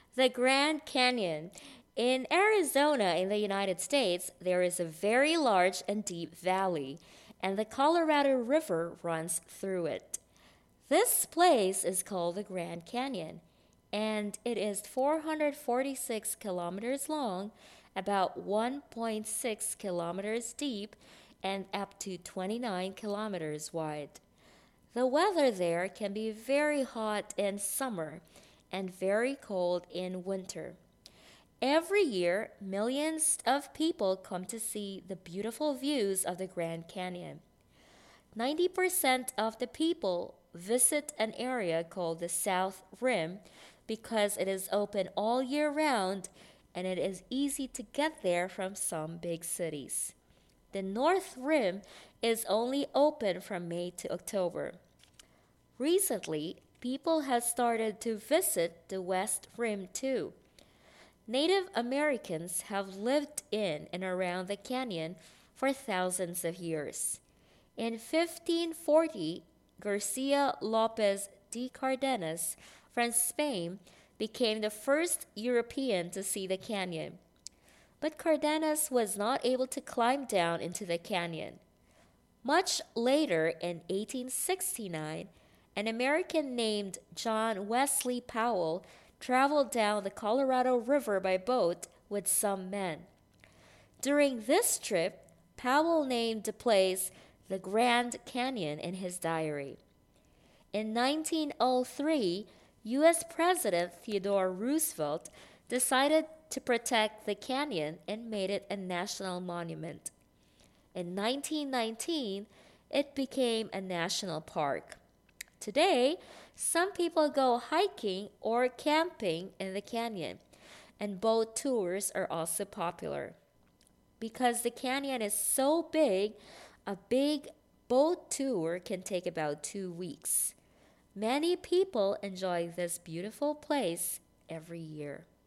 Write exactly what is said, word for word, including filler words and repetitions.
The Grand Canyon. In Arizona, in the United States, there is a very large and deep valley, and the Colorado River runs through it. This place is called the Grand Canyon, and it is four hundred forty-six kilometers long, about one point six kilometers deep, and up to twenty-nine kilometers wide. The weather there can be very hot in summer and very cold in winter. Every year, millions of people come to see the beautiful views of the Grand Canyon. ninety percent of the people visit an area called the South Rim because it is open all year round and it is easy to get there from some big cities. The North Rim is only open from May to October. Recently, people have started to visit the West Rim too. Native Americans have lived in and around the canyon for thousands of years. In fifteen forty, Garcia Lopez de Cardenas from Spain became the first European to see the canyon. But Cardenas was not able to climb down into the canyon. Much later, in eighteen sixty-nine, an American named John Wesley Powell traveled down the Colorado River by boat with some men. During this trip, Powell named the place the Grand Canyon in his diary. In nineteen oh three, U S President Theodore Roosevelt decided to protect the canyon and made it a national monument. In nineteen nineteen, it became a national park. Today, some people go hiking or camping in the canyon, and boat tours are also popular. Because the canyon is so big, a big boat tour can take about two weeks. Many people enjoy this beautiful place every year.